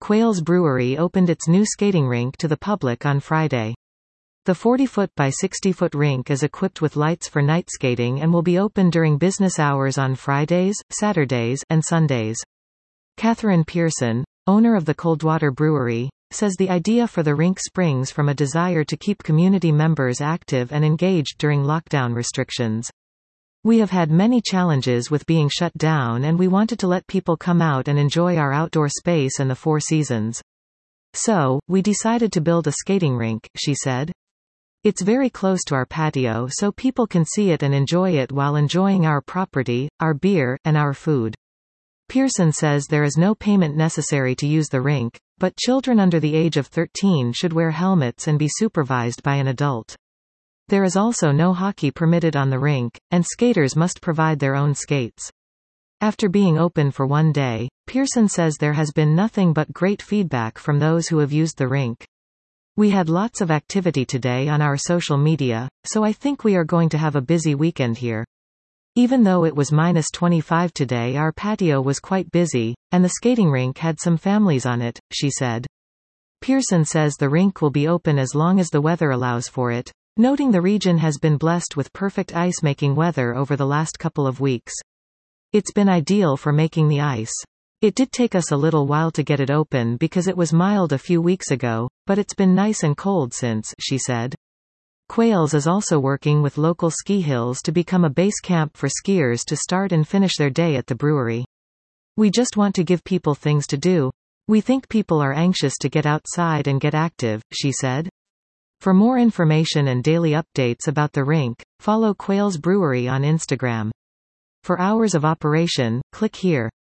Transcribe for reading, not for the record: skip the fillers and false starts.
Quails Brewery opened its new skating rink to the public on Friday. The 40-foot by 60-foot rink is equipped with lights for night skating and will be open during business hours on Fridays, Saturdays, and Sundays. Catherine Pearson, owner of the Coldwater Brewery, says the idea for the rink springs from a desire to keep community members active and engaged during lockdown restrictions. We have had many challenges with being shut down, and we wanted to let people come out and enjoy our outdoor space and the Four Seasons. So, we decided to build a skating rink, she said. It's very close to our patio so people can see it and enjoy it while enjoying our property, our beer, and our food. Pearson says there is no payment necessary to use the rink, but children under the age of 13 should wear helmets and be supervised by an adult. There is also no hockey permitted on the rink, and skaters must provide their own skates. After being open for one day, Pearson says there has been nothing but great feedback from those who have used the rink. We had lots of activity today on our social media, so I think we are going to have a busy weekend here. Even though it was -25 today, our patio was quite busy, and the skating rink had some families on it, she said. Pearson says the rink will be open as long as the weather allows for it, noting the region has been blessed with perfect ice-making weather over the last couple of weeks. It's been ideal for making the ice. It did take us a little while to get it open because it was mild a few weeks ago, but it's been nice and cold since, she said. Quails is also working with local ski hills to become a base camp for skiers to start and finish their day at the brewery. We just want to give people things to do. We think people are anxious to get outside and get active, she said. For more information and daily updates about the rink, follow Quails Brewery on Instagram. For hours of operation, click here.